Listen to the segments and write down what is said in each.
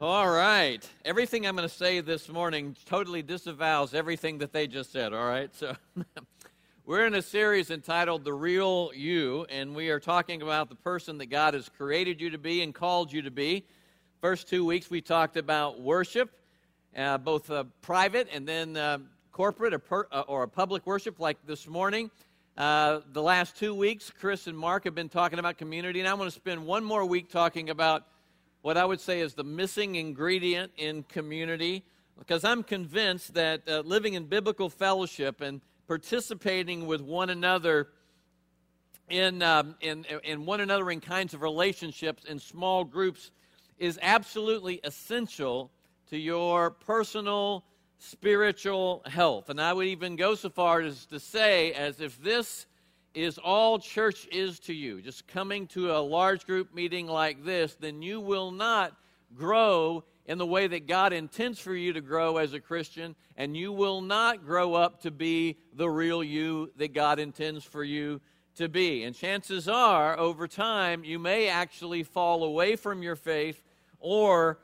All right. Everything I'm going to say this morning totally disavows everything that they just said, all right? So we're in a series entitled The Real You, and we are talking about the person that God has created you to be and called you to be. First 2 weeks we talked about worship, both private and then corporate or a public worship like this morning. The last 2 weeks, Chris and Mark have been talking about community, and I want to spend one more week talking about what I would say is the missing ingredient in community, because I'm convinced that living in biblical fellowship and participating with one another in one another in kinds of relationships in small groups is absolutely essential to your personal spiritual health. And I would even go so far as to say, as if this is all church is to you, just coming to a large group meeting like this, then you will not grow in the way that God intends for you to grow as a Christian, and you will not grow up to be the real you that God intends for you to be. And chances are, over time, you may actually fall away from your faith, or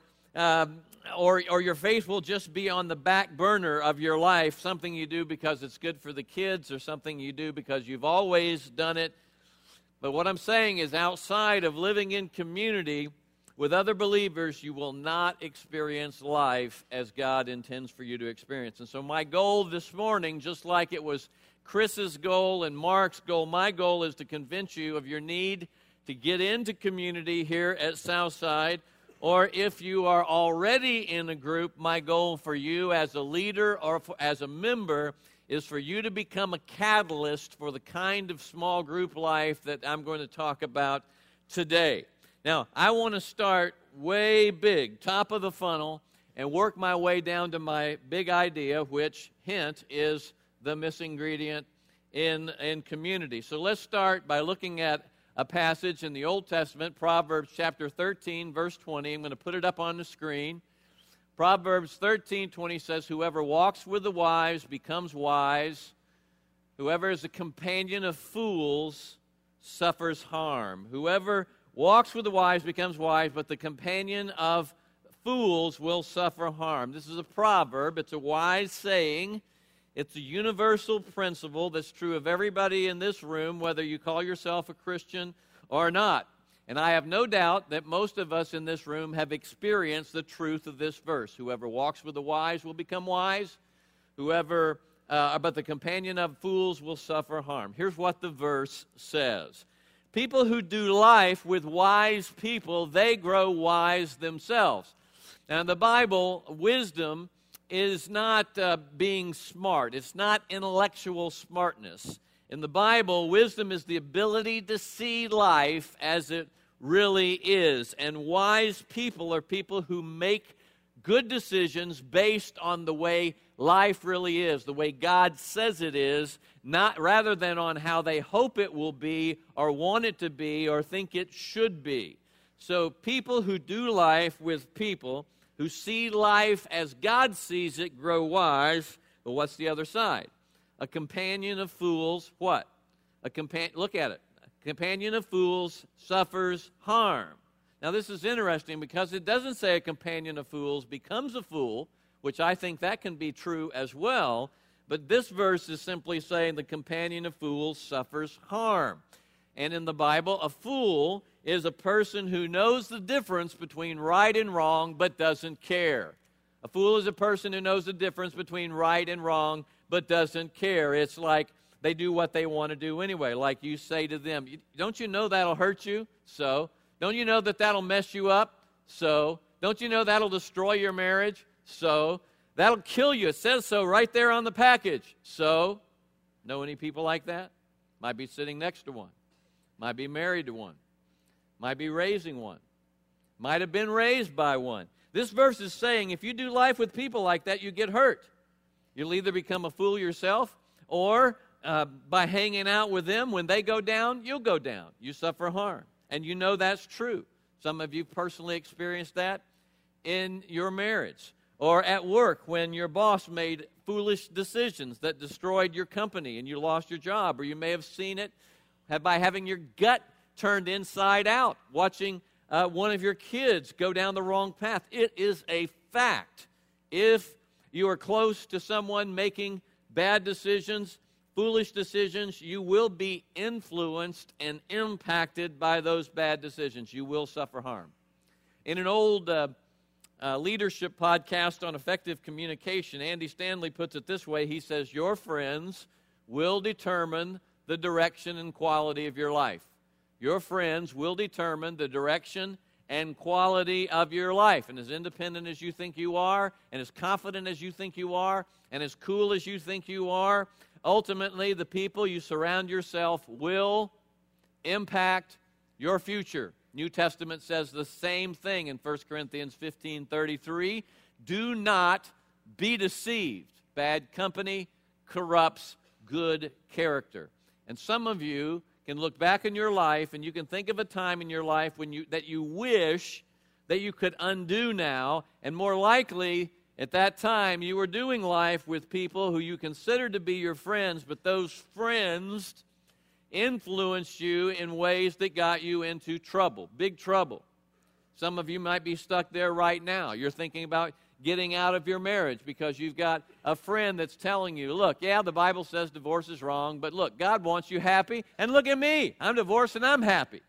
your faith will just be on the back burner of your life, something you do because it's good for the kids or something you do because you've always done it. But what I'm saying is, outside of living in community with other believers, you will not experience life as God intends for you to experience. And so my goal this morning, just like it was Chris's goal and Mark's goal, my goal is to convince you of your need to get into community here at Southside. Or if you are already in a group, my goal for you as a leader or as a member is for you to become a catalyst for the kind of small group life that I'm going to talk about today. Now, I want to start way big, top of the funnel, and work my way down to my big idea, which, hint, is the missing ingredient in community. So let's start by looking at a passage in the Old Testament, Proverbs chapter 13, verse 20. I'm going to put it up on the screen. Proverbs 13:20 says, "Whoever walks with the wise becomes wise. Whoever is a companion of fools suffers harm." Whoever walks with the wise becomes wise, but the companion of fools will suffer harm. This is a proverb. It's a wise saying. It's a universal principle that's true of everybody in this room, whether you call yourself a Christian or not. And I have no doubt that most of us in this room have experienced the truth of this verse. Whoever walks with the wise will become wise. But the companion of fools will suffer harm. Here's what the verse says. People who do life with wise people, they grow wise themselves. Now, in the Bible, wisdom is not being smart. It's not intellectual smartness. In the Bible, wisdom is the ability to see life as it really is. And wise people are people who make good decisions based on the way life really is, the way God says it is, not rather than on how they hope it will be or want it to be or think it should be. So people who do life with people who see life as God sees it grow wise. But what's the other side? A companion of fools, what? Look at it. A companion of fools suffers harm. Now this is interesting because it doesn't say a companion of fools becomes a fool, which I think that can be true as well. But this verse is simply saying the companion of fools suffers harm. And in the Bible, a fool is a person who knows the difference between right and wrong but doesn't care. A fool is a person who knows the difference between right and wrong but doesn't care. It's like they do what they want to do anyway. Like you say to them, don't you know that'll hurt you? So. Don't you know that that'll mess you up? So. Don't you know that'll destroy your marriage? So. That'll kill you. It says so right there on the package. So. Know any people like that? Might be sitting next to one. Might be married to one. Might be raising one. Might have been raised by one. This verse is saying if you do life with people like that, you get hurt. You'll either become a fool yourself, or by hanging out with them, when they go down, you'll go down. You suffer harm. And you know that's true. Some of you personally experienced that in your marriage. Or at work when your boss made foolish decisions that destroyed your company and you lost your job. Or you may have seen it by having your gut turned inside out, watching one of your kids go down the wrong path. It is a fact. If you are close to someone making bad decisions, foolish decisions, you will be influenced and impacted by those bad decisions. You will suffer harm. In an old leadership podcast on effective communication, Andy Stanley puts it this way. He says, your friends will determine the direction and quality of your life. Your friends will determine the direction and quality of your life. And as independent as you think you are, and as confident as you think you are, and as cool as you think you are, ultimately the people you surround yourself will impact your future. New Testament says the same thing in 1 Corinthians 15:33. Do not be deceived. Bad company corrupts good character. And some of you can look back in your life and you can think of a time in your life that you wish that you could undo now, and more likely at that time you were doing life with people who you considered to be your friends, but those friends influenced you in ways that got you into trouble, big trouble. Some of you might be stuck there right now. You're thinking about getting out of your marriage because you've got a friend that's telling you, look, yeah, the Bible says divorce is wrong, but look, God wants you happy, and look at me. I'm divorced and I'm happy.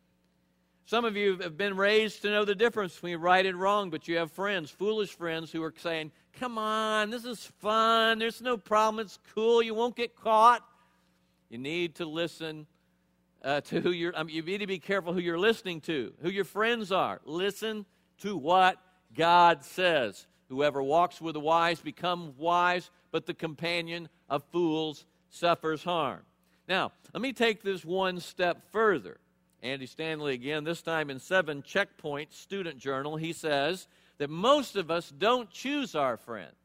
Some of you have been raised to know the difference between right and wrong, but you have friends, foolish friends, who are saying, come on, this is fun, there's no problem, it's cool, you won't get caught. You need to listen to who you need to be careful who you're listening to, who your friends are. Listen to what God says. Whoever walks with the wise becomes wise, but the companion of fools suffers harm. Now, let me take this one step further. Andy Stanley again, this time in 7 Checkpoint Student Journal, he says that most of us don't choose our friends.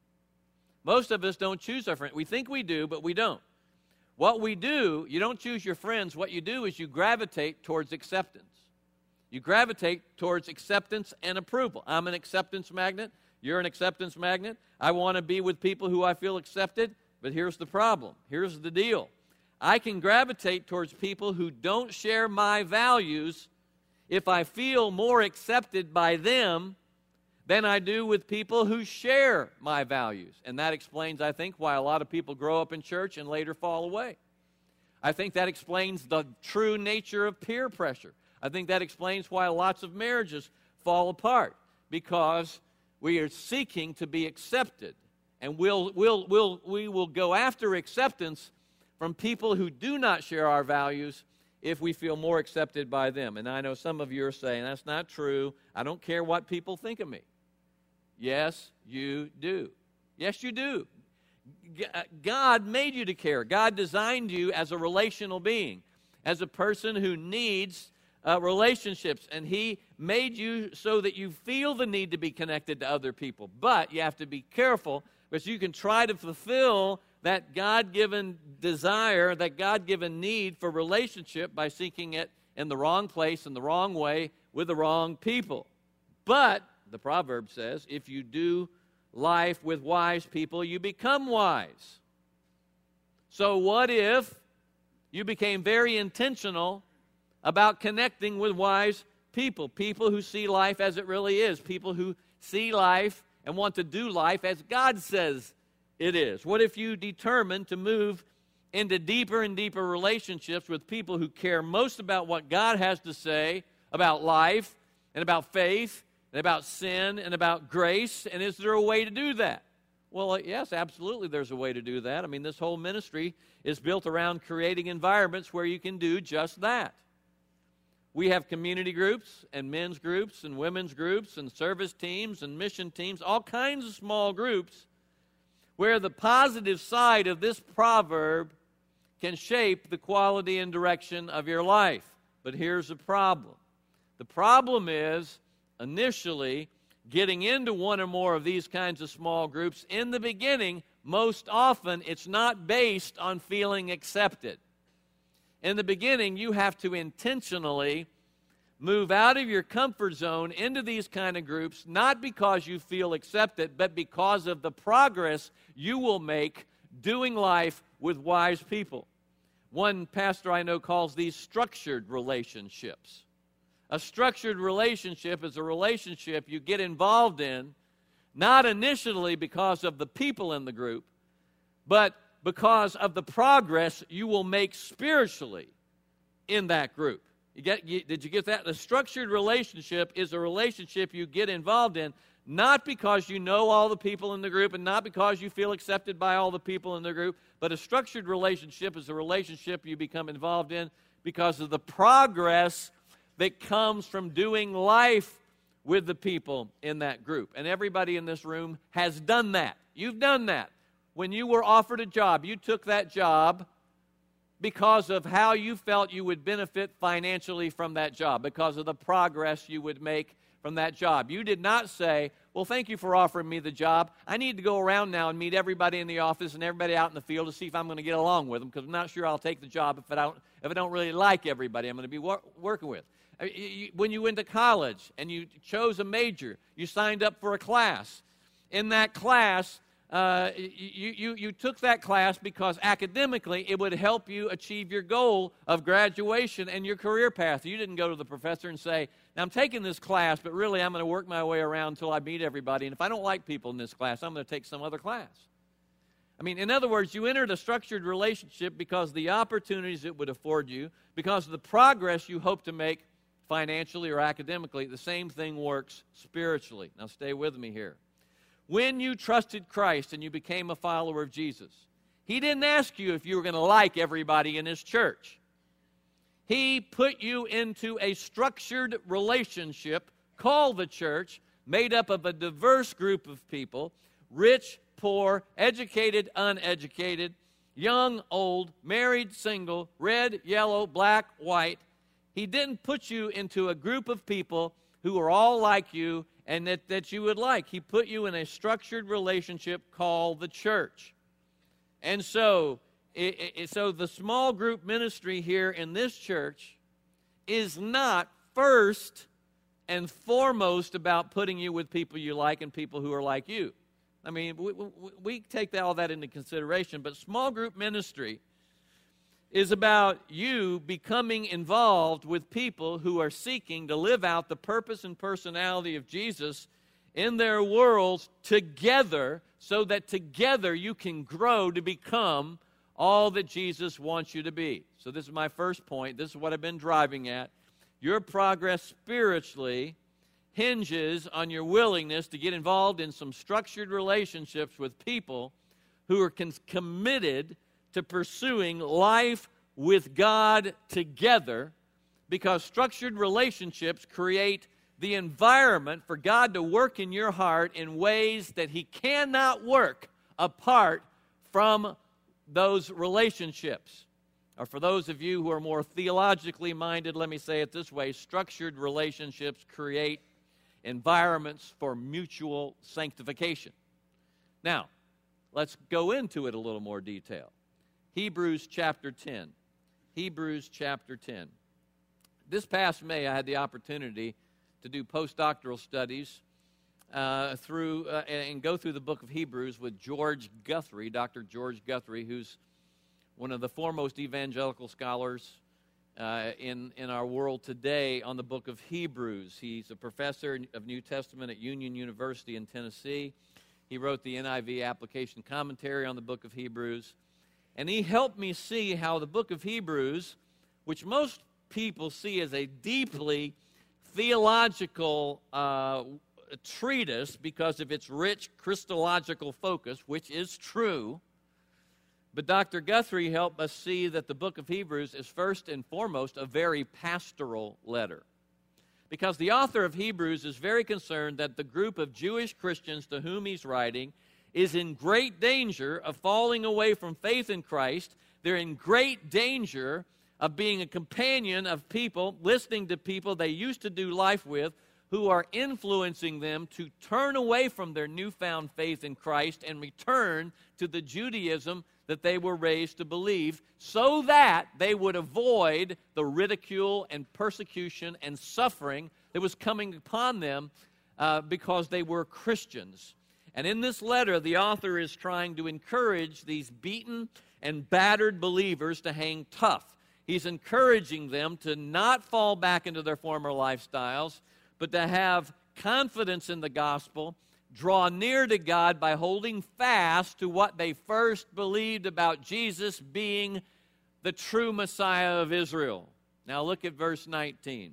Most of us don't choose our friends. We think we do, but we don't. What we do, you don't choose your friends. What you do is you gravitate towards acceptance. You gravitate towards acceptance and approval. I'm an acceptance magnet. You're an acceptance magnet. I want to be with people who I feel accepted, but here's the problem. Here's the deal. I can gravitate towards people who don't share my values if I feel more accepted by them than I do with people who share my values. And that explains, I think, why a lot of people grow up in church and later fall away. I think that explains the true nature of peer pressure. I think that explains why lots of marriages fall apart, because we are seeking to be accepted. And we will go after acceptance from people who do not share our values if we feel more accepted by them. And I know some of you are saying, that's not true. I don't care what people think of me. Yes, you do. Yes, you do. God made you to care. God designed you as a relational being, as a person who needs relationships. And He made you so that you feel the need to be connected to other people. But you have to be careful, because you can try to fulfill that God-given desire, that God-given need for relationship by seeking it in the wrong place, in the wrong way, with the wrong people. But the proverb says, if you do life with wise people, you become wise. So what if you became very intentional about connecting with wise people, people who see life as it really is, people who see life and want to do life as God says it is? What if you determined to move into deeper and deeper relationships with people who care most about what God has to say about life and about faith and about sin and about grace? And is there a way to do that? Well, yes, absolutely there's a way to do that. I mean, this whole ministry is built around creating environments where you can do just that. We have community groups and men's groups and women's groups and service teams and mission teams, all kinds of small groups where the positive side of this proverb can shape the quality and direction of your life. But here's the problem. The problem is, initially, getting into one or more of these kinds of small groups, in the beginning, most often, it's not based on feeling accepted. In the beginning, you have to intentionally move out of your comfort zone into these kind of groups, not because you feel accepted, but because of the progress you will make doing life with wise people. One pastor I know calls these structured relationships. A structured relationship is a relationship you get involved in, not initially because of the people in the group, but because of the progress you will make spiritually in that group. Did you get that? A structured relationship is a relationship you get involved in, not because you know all the people in the group and not because you feel accepted by all the people in the group, but a structured relationship is a relationship you become involved in because of the progress that comes from doing life with the people in that group. And everybody in this room has done that. You've done that. When you were offered a job, you took that job because of how you felt you would benefit financially from that job, because of the progress you would make from that job. You did not say, well, thank you for offering me the job. I need to go around now and meet everybody in the office and everybody out in the field to see if I'm going to get along with them, because I'm not sure I'll take the job if I don't really like everybody I'm going to be working with. When you went to college and you chose a major, you signed up for a class. In that class, you took that class because academically it would help you achieve your goal of graduation and your career path. You didn't go to the professor and say, now I'm taking this class, but really I'm going to work my way around until I meet everybody, and if I don't like people in this class, I'm going to take some other class. I mean, in other words, you entered a structured relationship because of the opportunities it would afford you, because of the progress you hope to make financially or academically. The same thing works spiritually. Now stay with me here. When you trusted Christ and you became a follower of Jesus, He didn't ask you if you were going to like everybody in His church. He put you into a structured relationship called the church, made up of a diverse group of people, rich, poor, educated, uneducated, young, old, married, single, red, yellow, black, white. He didn't put you into a group of people who are all like you and that you would like. He put you in a structured relationship called the church. And so the small group ministry here in this church is not first and foremost about putting you with people you like and people who are like you. I mean, we take all that into consideration, but small group ministry is about you becoming involved with people who are seeking to live out the purpose and personality of Jesus in their worlds together, so that together you can grow to become all that Jesus wants you to be. So this is my first point. This is what I've been driving at. Your progress spiritually hinges on your willingness to get involved in some structured relationships with people who are committed to pursuing life with God together, because structured relationships create the environment for God to work in your heart in ways that He cannot work apart from those relationships. Or for those of you who are more theologically minded, let me say it this way: structured relationships create environments for mutual sanctification. Now, let's go into it a little more detail. Hebrews chapter 10. Hebrews chapter 10. This past May, I had the opportunity to do postdoctoral studies and go through the book of Hebrews with George Guthrie, Dr. George Guthrie, who's one of the foremost evangelical scholars in our world today on the book of Hebrews. He's a professor of New Testament at Union University in Tennessee. He wrote the NIV application commentary on the book of Hebrews. And he helped me see how the book of Hebrews, which most people see as a deeply theological treatise because of its rich Christological focus, which is true, but Dr. Guthrie helped us see that the book of Hebrews is first and foremost a very pastoral letter. Because the author of Hebrews is very concerned that the group of Jewish Christians to whom he's writing is in great danger of falling away from faith in Christ. They're in great danger of being a companion of people, listening to people they used to do life with, who are influencing them to turn away from their newfound faith in Christ and return to the Judaism that they were raised to believe, so that they would avoid the ridicule and persecution and suffering that was coming upon them because they were Christians. And in this letter, the author is trying to encourage these beaten and battered believers to hang tough. He's encouraging them to not fall back into their former lifestyles, but to have confidence in the gospel, draw near to God by holding fast to what they first believed about Jesus being the true Messiah of Israel. Now look at verse 19.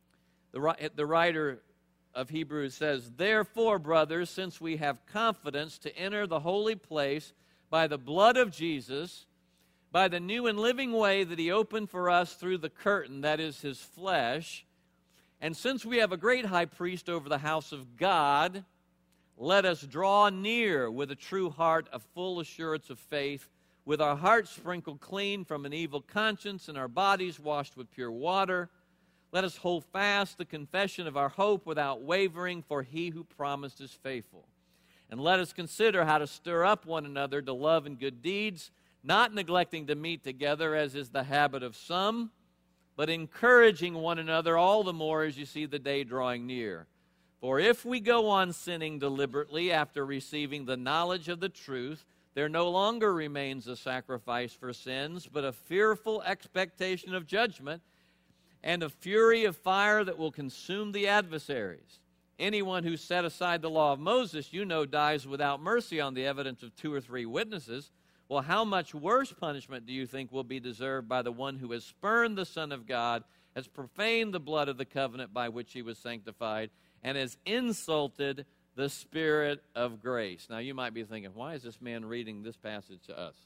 The writer of Hebrews says, "Therefore, brothers, since we have confidence to enter the holy place by the blood of Jesus, by the new and living way that he opened for us through the curtain, that is his flesh, and since we have a great high priest over the house of God, let us draw near with a true heart of full assurance of faith, with our hearts sprinkled clean from an evil conscience and our bodies washed with pure water. Let us hold fast the confession of our hope without wavering, for he who promised is faithful. And let us consider how to stir up one another to love and good deeds, not neglecting to meet together as is the habit of some, but encouraging one another all the more as you see the day drawing near. For if we go on sinning deliberately after receiving the knowledge of the truth, there no longer remains a sacrifice for sins, but a fearful expectation of judgment and a fury of fire that will consume the adversaries. Anyone who set aside the law of Moses, you know, dies without mercy on the evidence of 2 or 3 witnesses. Well, how much worse punishment do you think will be deserved by the one who has spurned the Son of God, has profaned the blood of the covenant by which he was sanctified, and has insulted the Spirit of grace?" Now, you might be thinking, why is this man reading this passage to us?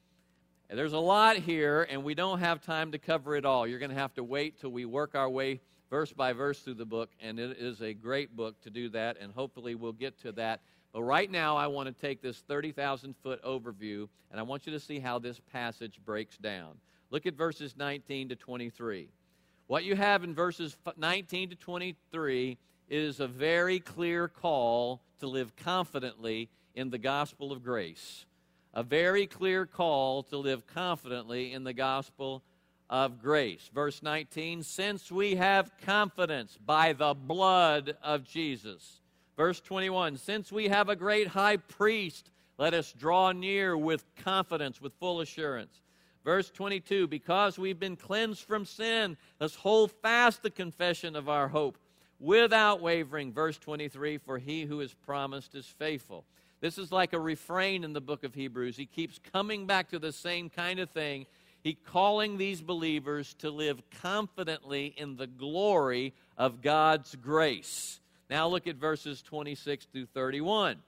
And there's a lot here, and we don't have time to cover it all. You're going to have to wait till we work our way verse by verse through the book, and it is a great book to do that, and hopefully we'll get to that. But right now, I want to take this 30,000-foot overview, and I want you to see how this passage breaks down. Look at verses 19 to 23. What you have in verses 19 to 23 is a very clear call to live confidently in the gospel of grace. A very clear call to live confidently in the gospel of grace. Verse 19, "Since we have confidence by the blood of Jesus." Verse 21, "Since we have a great high priest, let us draw near with confidence, with full assurance." Verse 22, "Because we've been cleansed from sin, let's hold fast the confession of our hope without wavering." Verse 23, "For he who is promised is faithful." This is like a refrain in the book of Hebrews. He keeps coming back to the same kind of thing. He's calling these believers to live confidently in the glory of God's grace. Now look at verses 26 through 31.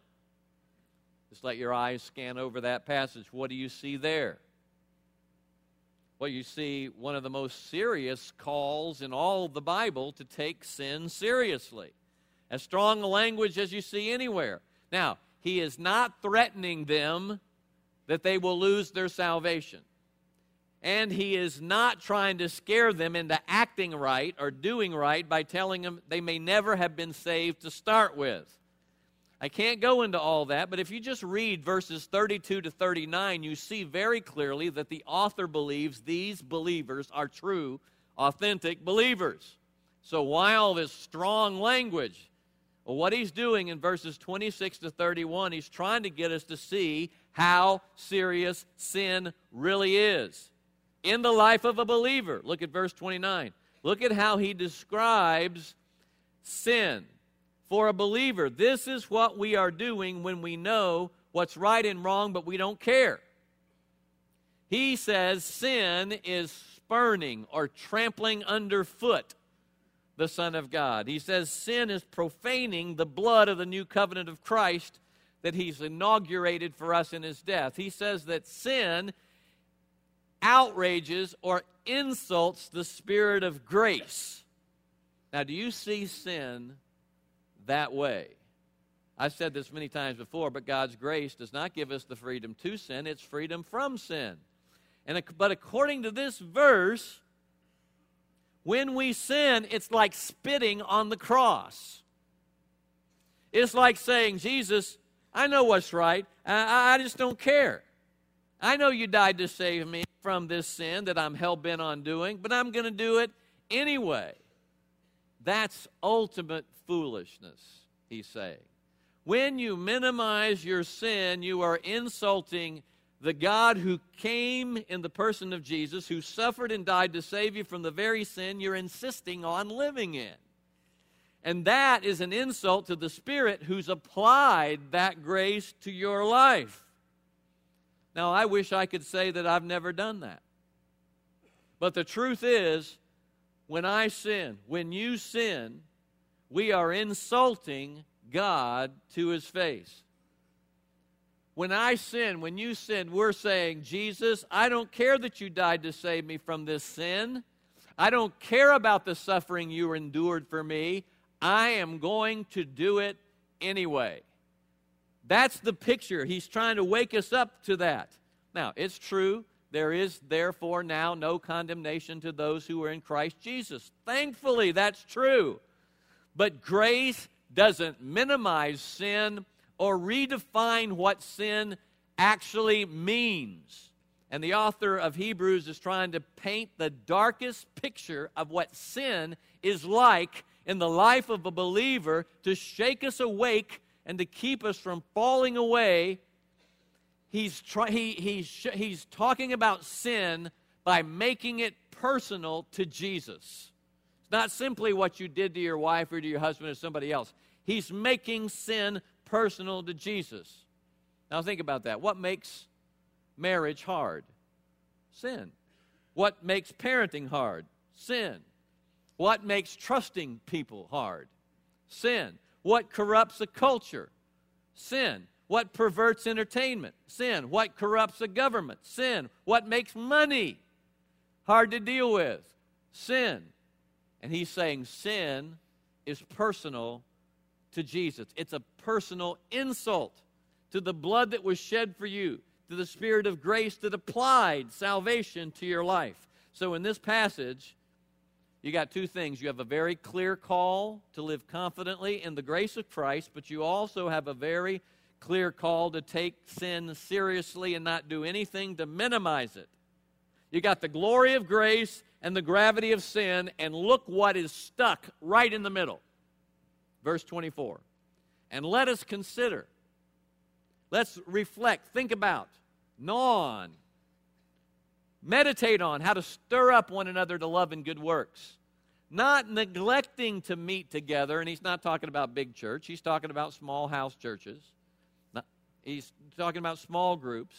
Just let your eyes scan over that passage. What do you see there? Well, you see one of the most serious calls in all of the Bible to take sin seriously. As strong a language as you see anywhere. Now, he is not threatening them that they will lose their salvation. And he is not trying to scare them into acting right or doing right by telling them they may never have been saved to start with. I can't go into all that, but if you just read verses 32 to 39, you see very clearly that the author believes these believers are true, authentic believers. So why all this strong language? Well, what he's doing in verses 26 to 31, he's trying to get us to see how serious sin really is in the life of a believer. Look at verse 29. Look at how he describes sin. For a believer, this is what we are doing when we know what's right and wrong, but we don't care. He says sin is spurning or trampling underfoot the Son of God. He says sin is profaning the blood of the new covenant of Christ that he's inaugurated for us in his death. He says that sin outrages or insults the Spirit of grace. Now, do you see sin that way? I've said this many times before, but God's grace does not give us the freedom to sin, it's freedom from sin. But according to this verse, when we sin, it's like spitting on the cross. It's like saying, Jesus, I know what's right. I just don't care. I know you died to save me from this sin that I'm hell-bent on doing, but I'm going to do it anyway. That's ultimate foolishness, he's saying. When you minimize your sin, you are insulting the God who came in the person of Jesus, who suffered and died to save you from the very sin you're insisting on living in. And that is an insult to the Spirit who's applied that grace to your life. Now, I wish I could say that I've never done that. But the truth is, when I sin, when you sin, we are insulting God to His face. When I sin, when you sin, we're saying, Jesus, I don't care that you died to save me from this sin. I don't care about the suffering you endured for me. I am going to do it anyway. That's the picture. He's trying to wake us up to that. Now, it's true. There is therefore now no condemnation to those who are in Christ Jesus. Thankfully, that's true. But grace doesn't minimize sin or redefine what sin actually means. And the author of Hebrews is trying to paint the darkest picture of what sin is like in the life of a believer to shake us awake and to keep us from falling away. He's talking about sin by making it personal to Jesus. It's not simply what you did to your wife or to your husband or somebody else. He's making sin personal to Jesus. Now think about that. What makes marriage hard? Sin. What makes parenting hard? Sin. What makes trusting people hard? Sin. What corrupts a culture? Sin. What perverts entertainment? Sin. What corrupts a government? Sin. What makes money hard to deal with? Sin. And he's saying sin is personal to Jesus. It's a personal insult to the blood that was shed for you, to the Spirit of grace that applied salvation to your life. So in this passage, you got two things. You have a very clear call to live confidently in the grace of Christ, but you also have a very clear call to take sin seriously and not do anything to minimize it. You got the glory of grace and the gravity of sin, and look what is stuck right in the middle. Verse 24. And let us consider. Let's reflect, think about, gnaw on, meditate on how to stir up one another to love and good works. Not neglecting to meet together, and he's not talking about big church. He's talking about small house churches. He's talking about small groups.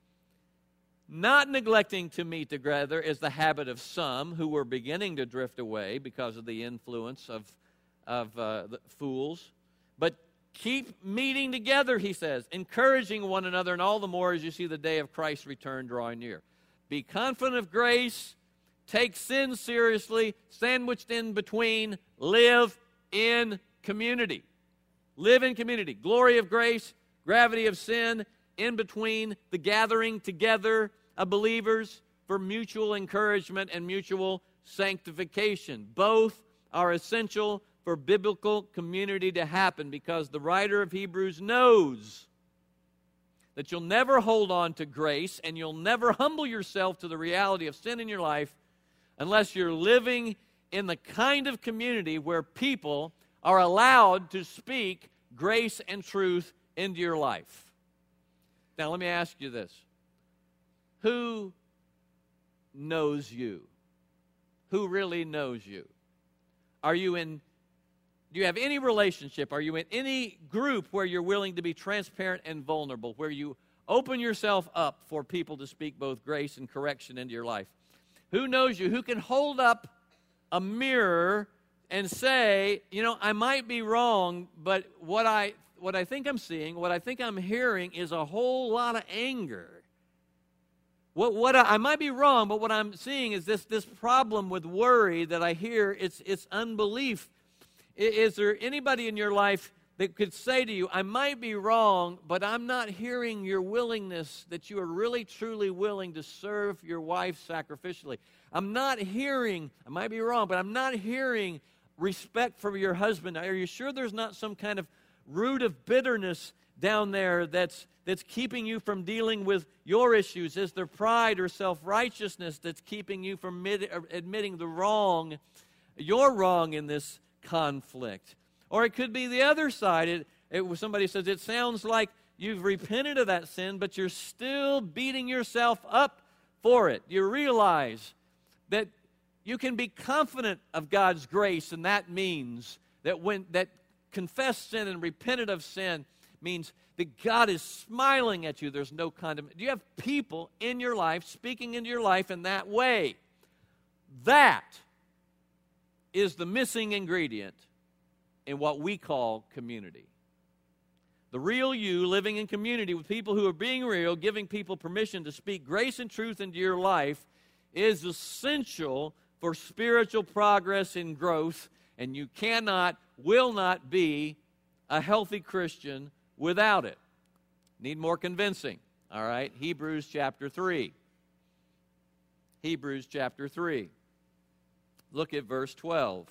Not neglecting to meet together is the habit of some who were beginning to drift away because of the influence of the fools. But keep meeting together, he says, encouraging one another, and all the more as you see the day of Christ's return drawing near. Be confident of grace, take sin seriously, sandwiched in between, live in community. Live in community. Glory of grace, gravity of sin, in between the gathering together of believers for mutual encouragement and mutual sanctification. Both are essential for biblical community to happen, because the writer of Hebrews knows that you'll never hold on to grace and you'll never humble yourself to the reality of sin in your life unless you're living in the kind of community where people are allowed to speak grace and truth into your life. Now, let me ask you this. Who knows you? Who really knows you? Do you have any relationship? Are you in any group where you're willing to be transparent and vulnerable, where you open yourself up for people to speak both grace and correction into your life? Who knows you? Who can hold up a mirror and say, I might be wrong, but what I think I'm seeing, what I think I'm hearing is a whole lot of anger. I might be wrong, but what I'm seeing is this problem with worry that I hear. It's unbelief. Is there anybody in your life that could say to you, I might be wrong, but I'm not hearing your willingness, that you are really truly willing to serve your wife sacrificially? I'm not hearing, I might be wrong, but I'm not hearing respect for your husband. Are you sure there's not some kind of root of bitterness down there that's keeping you from dealing with your issues? Is there pride or self-righteousness that's keeping you from admitting you're wrong in this conflict? Or it could be the other side. Somebody says, it sounds like you've repented of that sin, but you're still beating yourself up for it. You realize that you can be confident of God's grace, and that means that when that confessed sin and repented of sin means that God is smiling at you. There's no condemnation. Do you have people in your life speaking into your life in that way? That is the missing ingredient in what we call community. The real you living in community with people who are being real, giving people permission to speak grace and truth into your life is essential for spiritual progress and growth, and you cannot, will not be a healthy Christian without it. Need more convincing. All right, Hebrews chapter 3. Hebrews chapter 3. Look at verse 12.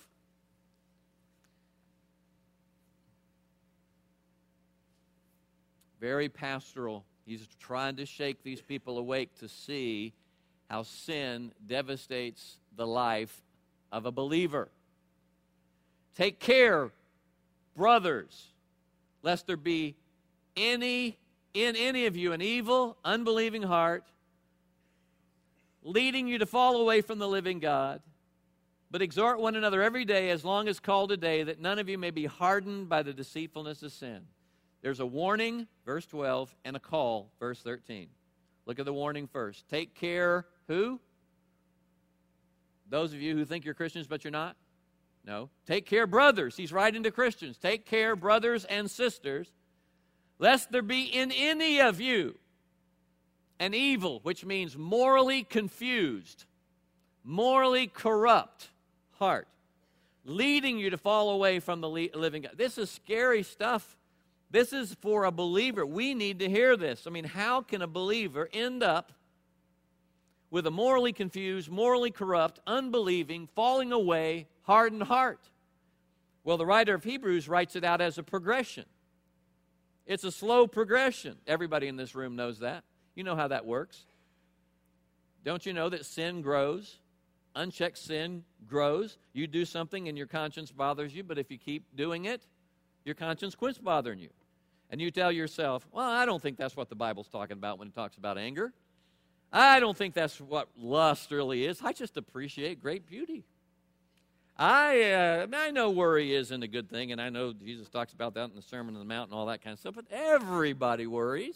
Very pastoral. He's trying to shake these people awake to see how sin devastates the life of a believer. Take care, brothers, lest there be in any of you an evil, unbelieving heart, leading you to fall away from the living God. But exhort one another every day, as long as called today, that none of you may be hardened by the deceitfulness of sin. There's a warning, verse 12, and a call, verse 13. Look at the warning first. Take care, who? Those of you who think you're Christians but you're not? No. Take care, brothers. He's writing to Christians. Take care, brothers and sisters, lest there be in any of you an evil, which means morally confused, morally corrupt heart, leading you to fall away from the living God. This is scary stuff. This is for a believer. We need to hear this. I mean, how can a believer end up with a morally confused, morally corrupt, unbelieving, falling away, hardened heart? Well, the writer of Hebrews writes it out as a progression. It's a slow progression. Everybody in this room knows that. You know how that works. Don't you know that sin grows? Unchecked sin grows. You do something and your conscience bothers you, but if you keep doing it, your conscience quits bothering you. And you tell yourself, well, I don't think that's what the Bible's talking about when it talks about anger. I don't think that's what lust really is. I just appreciate great beauty. I know worry isn't a good thing, and I know Jesus talks about that in the Sermon on the Mount and all that kind of stuff, but everybody worries.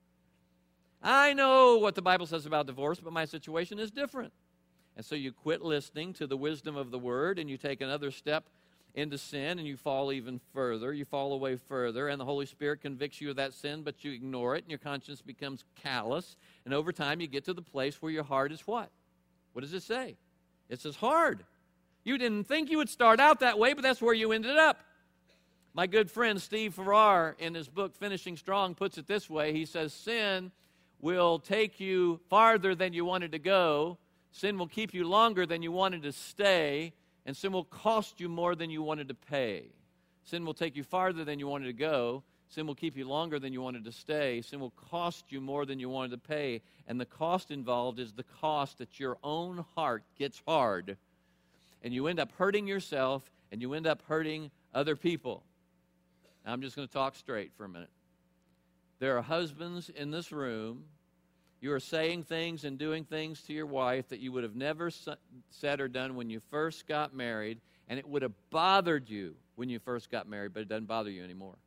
I know what the Bible says about divorce, but my situation is different. And so you quit listening to the wisdom of the Word, and you take another step into sin, and you fall even further. You fall away further, and the Holy Spirit convicts you of that sin, but you ignore it, and your conscience becomes callous. And over time, you get to the place where your heart is what? What does it say? It says hard. You didn't think you would start out that way, but that's where you ended up. My good friend Steve Farrar, in his book Finishing Strong, puts it this way. He says, sin will take you farther than you wanted to go. Sin will keep you longer than you wanted to stay. And sin will cost you more than you wanted to pay. Sin will take you farther than you wanted to go. Sin will keep you longer than you wanted to stay. Sin will cost you more than you wanted to pay. And the cost involved is the cost that your own heart gets hard. And you end up hurting yourself, and you end up hurting other people. Now, I'm just going to talk straight for a minute. There are husbands in this room. You are saying things and doing things to your wife that you would have never said or done when you first got married, and it would have bothered you when you first got married, but it doesn't bother you anymore.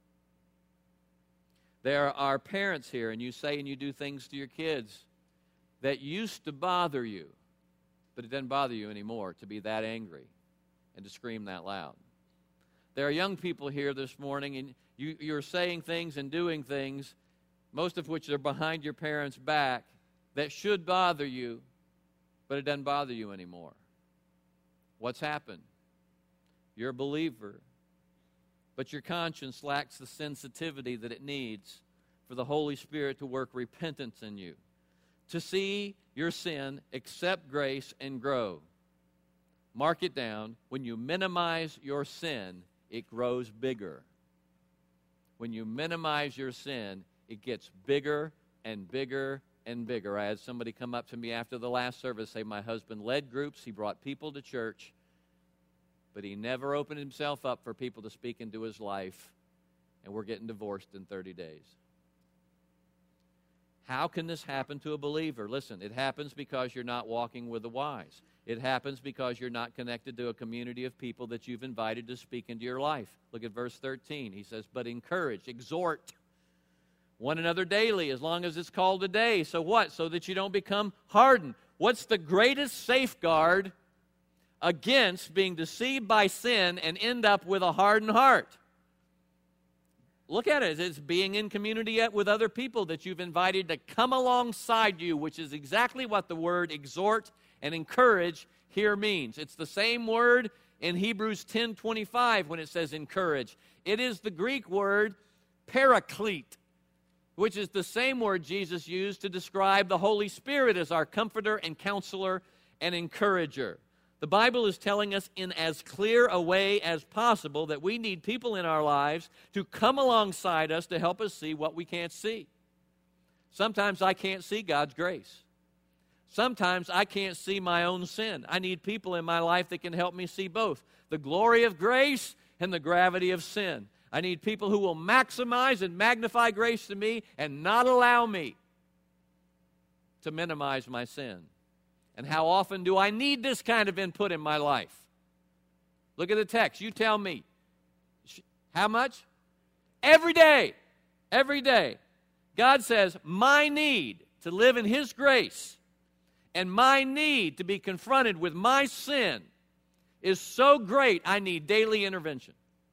There are parents here, and you say and you do things to your kids that used to bother you, but it doesn't bother you anymore to be that angry and to scream that loud. There are young people here this morning, and you're saying things and doing things, most of which are behind your parents' back, that should bother you, but it doesn't bother you anymore. What's happened? You're a believer, but your conscience lacks the sensitivity that it needs for the Holy Spirit to work repentance in you, to see your sin, accept grace, and grow. Mark it down. When you minimize your sin, it grows bigger. When you minimize your sin, it gets bigger and bigger and bigger. I had somebody come up to me after the last service say, my husband led groups, he brought people to church, but he never opened himself up for people to speak into his life, and we're getting divorced in 30 days. How can this happen to a believer? Listen, it happens because you're not walking with the wise. It happens because you're not connected to a community of people that you've invited to speak into your life. Look at verse 13. He says, but encourage, exhort one another daily, as long as it's called a day. So what? So that you don't become hardened. What's the greatest safeguard against being deceived by sin and end up with a hardened heart? Look at it. It's being in community yet with other people that you've invited to come alongside you, which is exactly what the word exhort and encourage here means. It's the same word in Hebrews 10:25 when it says encourage. It is the Greek word paraclete, which is the same word Jesus used to describe the Holy Spirit as our comforter and counselor and encourager. The Bible is telling us in as clear a way as possible that we need people in our lives to come alongside us to help us see what we can't see. Sometimes I can't see God's grace. Sometimes I can't see my own sin. I need people in my life that can help me see both the glory of grace and the gravity of sin. I need people who will maximize and magnify grace to me and not allow me to minimize my sin. And how often do I need this kind of input in my life? Look at the text. You tell me. How much? Every day. Every day. God says, my need to live in His grace and my need to be confronted with my sin is so great, I need daily intervention.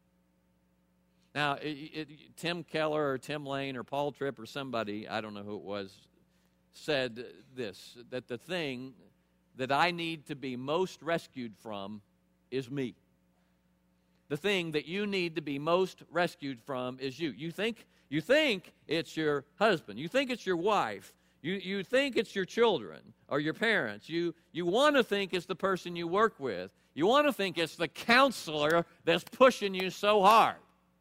Now, Tim Keller or Tim Lane or Paul Tripp or somebody, I don't know who it was, said this, that the thing that I need to be most rescued from is me. The thing that you need to be most rescued from is you. You think it's your husband. You think it's your wife. You think it's your children or your parents. You want to think it's the person you work with. You want to think it's the counselor that's pushing you so hard.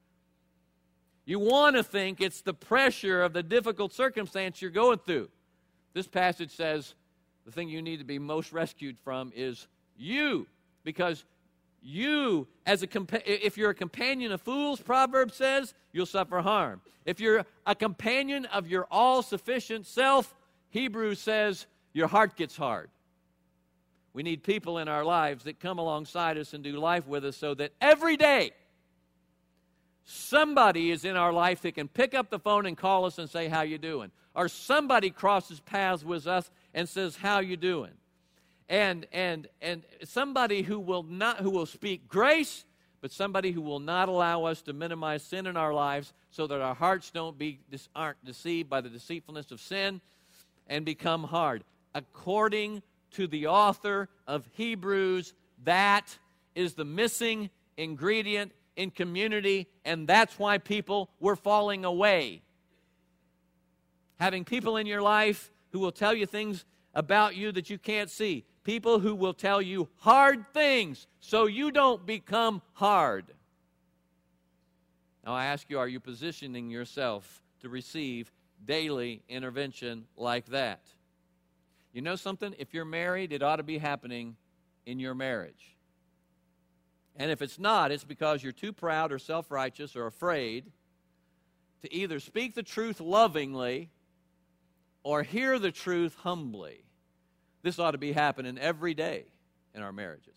You want to think it's the pressure of the difficult circumstance you're going through. This passage says the thing you need to be most rescued from is you, because you, if you're a companion of fools, Proverbs says, you'll suffer harm. If you're a companion of your all-sufficient self, Hebrews says, your heart gets hard. We need people in our lives that come alongside us and do life with us so that every day somebody is in our life that can pick up the phone and call us and say, how you doing? Or somebody crosses paths with us and says, how you doing? And somebody who will speak grace, but somebody who will not allow us to minimize sin in our lives so that our hearts aren't deceived by the deceitfulness of sin and become hard. According to the author of Hebrews, that is the missing ingredient in community, and that's why people were falling away. Having people in your life who will tell you things about you that you can't see. People who will tell you hard things so you don't become hard. Now I ask you, are you positioning yourself to receive daily intervention like that? You know something? If you're married, it ought to be happening in your marriage. And if it's not, it's because you're too proud or self-righteous or afraid to either speak the truth lovingly or hear the truth humbly. This ought to be happening every day in our marriages.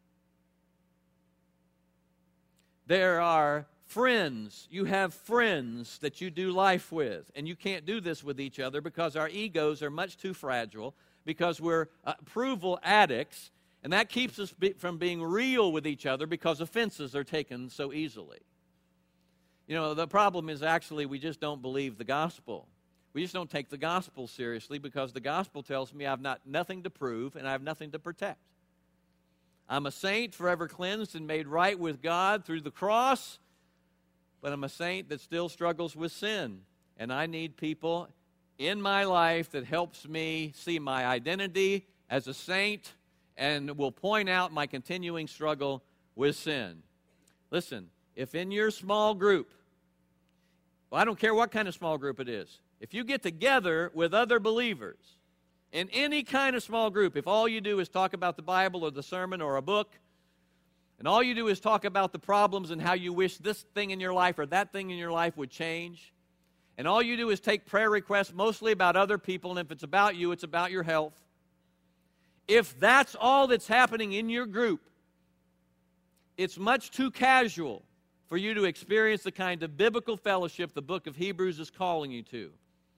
There are friends. You have friends that you do life with, and you can't do this with each other because our egos are much too fragile, because we're approval addicts, and that keeps us from being real with each other because offenses are taken so easily. You know, the problem is actually we just don't believe the gospel. We just don't take the gospel seriously because the gospel tells me I've nothing to prove and I have nothing to protect. I'm a saint forever cleansed and made right with God through the cross, but I'm a saint that still struggles with sin. And I need people in my life that helps me see my identity as a saint and will point out my continuing struggle with sin. Listen, if in your small group, well, I don't care what kind of small group it is, if you get together with other believers in any kind of small group, if all you do is talk about the Bible or the sermon or a book, and all you do is talk about the problems and how you wish this thing in your life or that thing in your life would change, And all you do is take prayer requests mostly about other people, and if it's about you, it's about your health. If that's all that's happening in your group, it's much too casual for you to experience the kind of biblical fellowship the book of Hebrews is calling you to.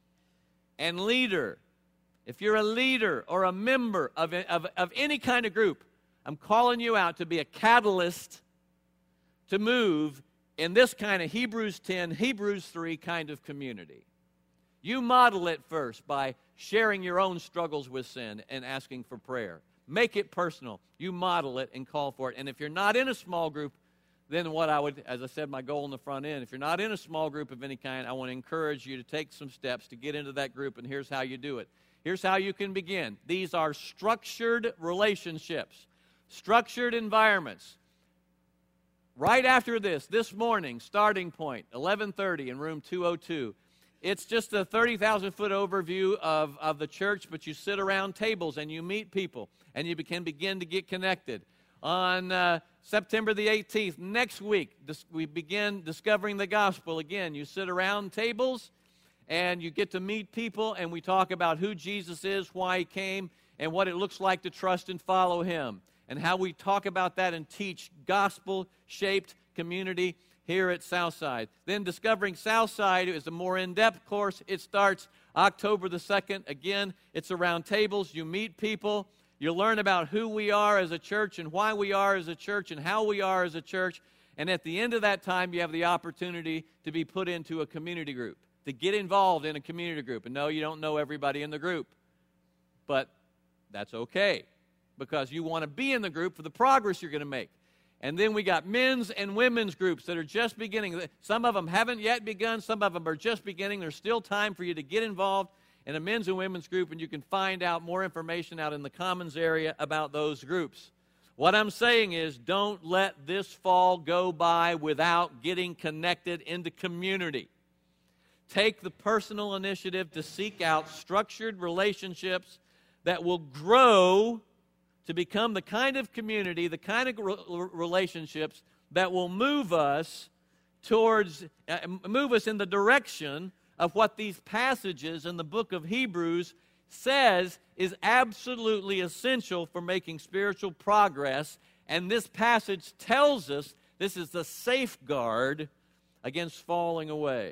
And leader, if you're a leader or a member of any kind of group, I'm calling you out to be a catalyst to move in this kind of Hebrews 10, Hebrews 3 kind of community. You model it first by sharing your own struggles with sin and asking for prayer. Make it personal. You model it and call for it. And if you're not in a small group, then what I would, as I said, my goal in the front end, if you're not in a small group of any kind, I want to encourage you to take some steps to get into that group, and here's how you do it. Here's how you can begin. These are structured relationships, structured environments. Right after this morning, starting point, 11:30 in room 202. It's just a 30,000-foot overview of the church, but you sit around tables and you meet people, and you can begin to get connected. On September the 18th, next week, we begin discovering the gospel again. You sit around tables, and you get to meet people, and we talk about who Jesus is, why he came, and what it looks like to trust and follow him, and how we talk about that and teach gospel-shaped community here at Southside. Then Discovering Southside is a more in-depth course. It starts October the 2nd. Again, it's around tables. You meet people. You learn about who we are as a church and why we are as a church and how we are as a church. And at the end of that time, you have the opportunity to be put into a community group, to get involved in a community group. And no, you don't know everybody in the group, but that's okay, because you want to be in the group for the progress you're going to make. And then we got men's and women's groups that are just beginning. Some of them haven't yet begun. Some of them are just beginning. There's still time for you to get involved in a men's and women's group, and you can find out more information out in the Commons area about those groups. What I'm saying is, don't let this fall go by without getting connected into community. Take the personal initiative to seek out structured relationships that will grow to become the kind of community, the kind of relationships that will move us in the direction of what these passages in the book of Hebrews says is absolutely essential for making spiritual progress. And this passage tells us this is the safeguard against falling away.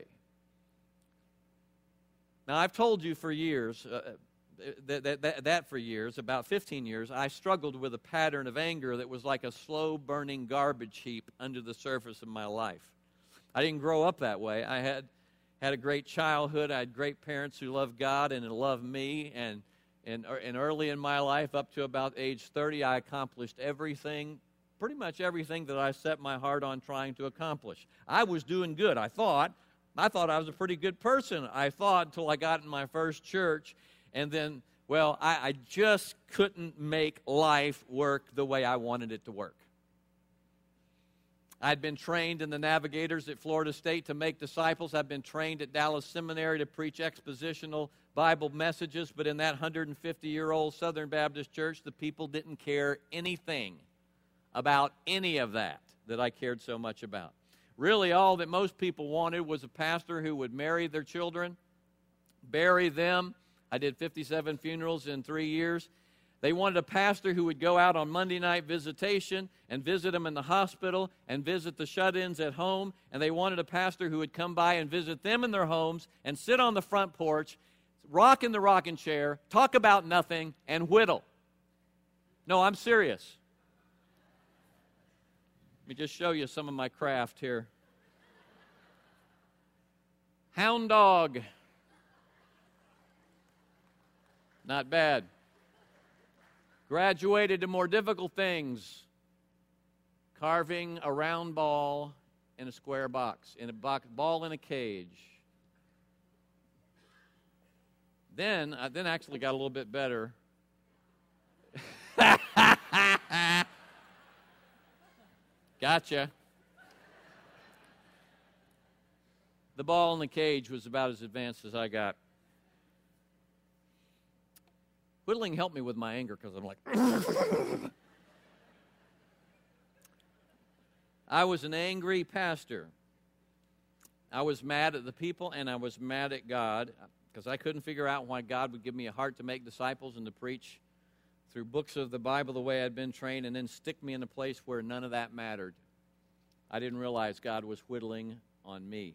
Now, I've told you for years, for years, about 15 years, I struggled with a pattern of anger that was like a slow-burning garbage heap under the surface of my life. I didn't grow up that way. I had a great childhood. I had great parents who loved God and loved me. And early in my life, up to about age 30, I accomplished everything, pretty much everything that I set my heart on trying to accomplish. I was doing good, I thought. I thought I was a pretty good person, I thought, until I got in my first church. And then, well, I just couldn't make life work the way I wanted it to work. I'd been trained in the Navigators at Florida State to make disciples. I'd been trained at Dallas Seminary to preach expositional Bible messages. But in that 150-year-old Southern Baptist church, the people didn't care anything about any of that I cared so much about. Really, all that most people wanted was a pastor who would marry their children, bury them. I did 57 funerals in 3 years. They wanted a pastor who would go out on Monday night visitation and visit them in the hospital and visit the shut-ins at home. And they wanted a pastor who would come by and visit them in their homes and sit on the front porch, rock in the rocking chair, talk about nothing, and whittle. No, I'm serious. Let me just show you some of my craft here. Hound dog. Not bad. Graduated to more difficult things. Carving a round ball in a square box, in a ball in a cage. Then actually got a little bit better. Gotcha. The ball in the cage was about as advanced as I got. Whittling helped me with my anger because I'm like, I was an angry pastor. I was mad at the people, and I was mad at God because I couldn't figure out why God would give me a heart to make disciples and to preach through books of the Bible the way I'd been trained and then stick me in a place where none of that mattered. I didn't realize God was whittling on me.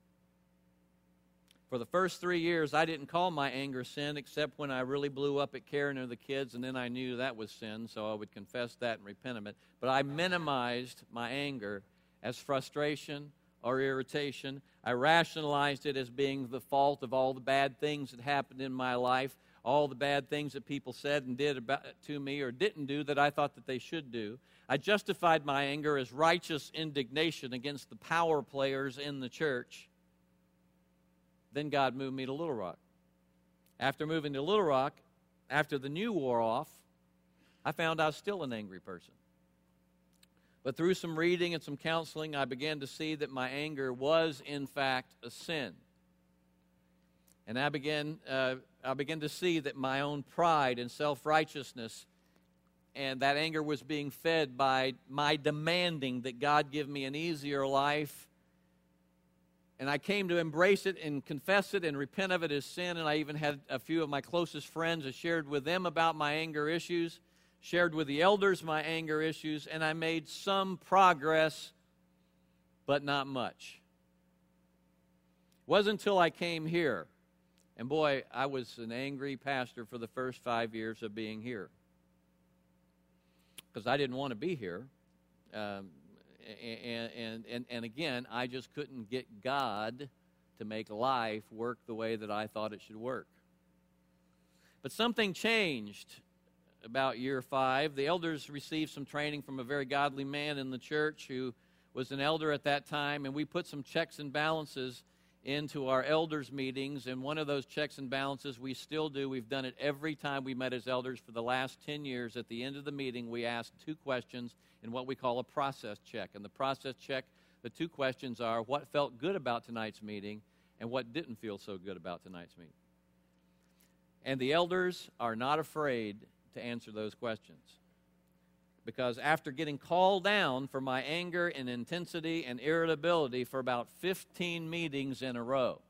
For the first 3 years, I didn't call my anger sin except when I really blew up at Karen or the kids, and then I knew that was sin, so I would confess that and repent of it. But I minimized my anger as frustration or irritation. I rationalized it as being the fault of all the bad things that happened in my life, all the bad things that people said and did to me or didn't do that I thought that they should do. I justified my anger as righteous indignation against the power players in the church. Then God moved me to Little Rock. After moving to Little Rock, after the new wore off, I found I was still an angry person. But through some reading and some counseling, I began to see that my anger was, in fact, a sin. And I began to see that my own pride and self-righteousness and that anger was being fed by my demanding that God give me an easier life. And I came to embrace it and confess it and repent of it as sin. And I even had a few of my closest friends. I shared with them about my anger issues, shared with the elders my anger issues, and I made some progress, but not much. It wasn't until I came here, and boy, I was an angry pastor for the first 5 years of being here, because I didn't want to be here. And again, I just couldn't get God to make life work the way that I thought it should work. But something changed about year 5. The elders received some training from a very godly man in the church who was an elder at that time, and we put some checks and balances into our elders' meetings, and one of those checks and balances we still do. We've done it every time we met as elders for the last 10 years. At the end of the meeting, we ask 2 questions in what we call a process check. And the process check, the 2 questions are what felt good about tonight's meeting and what didn't feel so good about tonight's meeting. And the elders are not afraid to answer those questions. Because after getting called down for my anger and intensity and irritability for about 15 meetings in a row,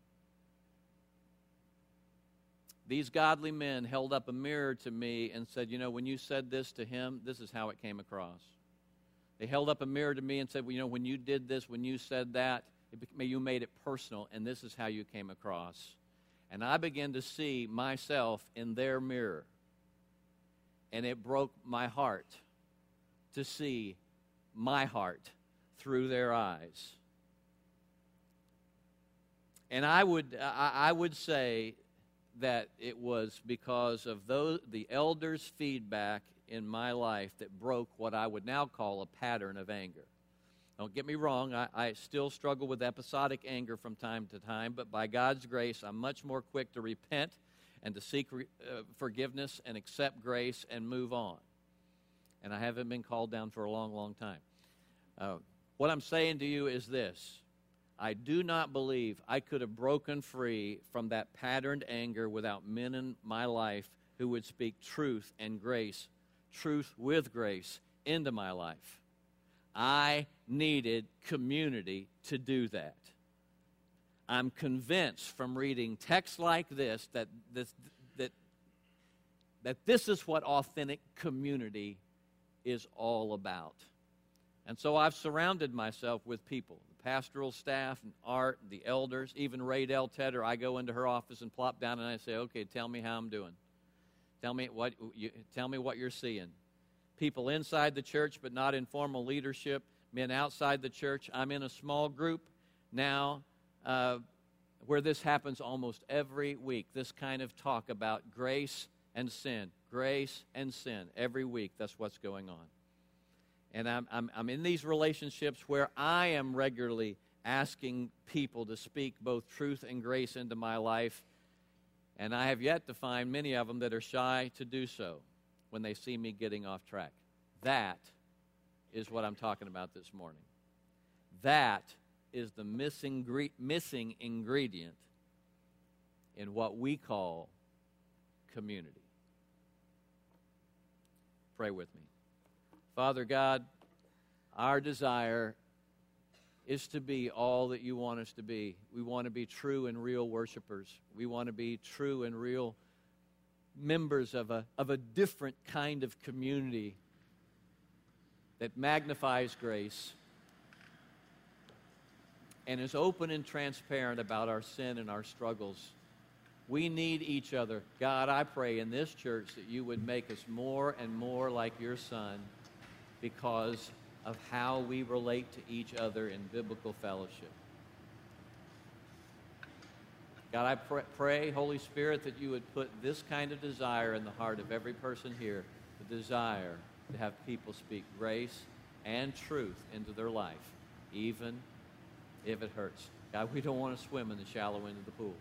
these godly men held up a mirror to me and said, you know, when you said this to him, this is how it came across. They held up a mirror to me and said, well, you know, when you did this, when you said that, you made it personal, and this is how you came across. And I began to see myself in their mirror, and it broke my heart to see my heart through their eyes. And I would say that it was because of the elders' feedback in my life that broke what I would now call a pattern of anger. Don't get me wrong, I still struggle with episodic anger from time to time, but by God's grace, I'm much more quick to repent and to seek forgiveness and accept grace and move on. And I haven't been called down for a long, long time. What I'm saying to you is this. I do not believe I could have broken free from that patterned anger without men in my life who would speak truth and grace, truth with grace, into my life. I needed community to do that. I'm convinced from reading texts like this that this is what authentic community is all about. And so I've surrounded myself with people, the pastoral staff and Art, the elders, even Ray Del Tedder. I go into her office and plop down and I say, okay, tell me how I'm doing. Tell me what you're seeing. People inside the church but not in formal leadership, men outside the church. I'm in a small group now where this happens almost every week, this kind of talk about grace and sin. Grace and sin. Every week, that's what's going on. And I'm in these relationships where I am regularly asking people to speak both truth and grace into my life, and I have yet to find many of them that are shy to do so when they see me getting off track. That is what I'm talking about this morning. That is the missing ingredient in what we call community. Pray with me. Father God, our desire is to be all that you want us to be. We want to be true and real worshipers. We want to be true and real members of a different kind of community that magnifies grace and is open and transparent about our sin and our struggles. We need each other. God, I pray in this church that you would make us more and more like your Son because of how we relate to each other in biblical fellowship. God, I pray, Holy Spirit, that you would put this kind of desire in the heart of every person here, the desire to have people speak grace and truth into their life, even if it hurts. God, we don't want to swim in the shallow end of the pool.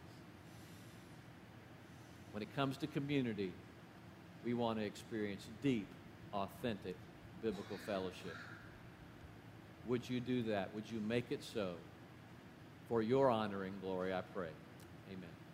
When it comes to community, we want to experience deep, authentic, biblical fellowship. Would you do that? Would you make it so? For your honor and glory, I pray. Amen.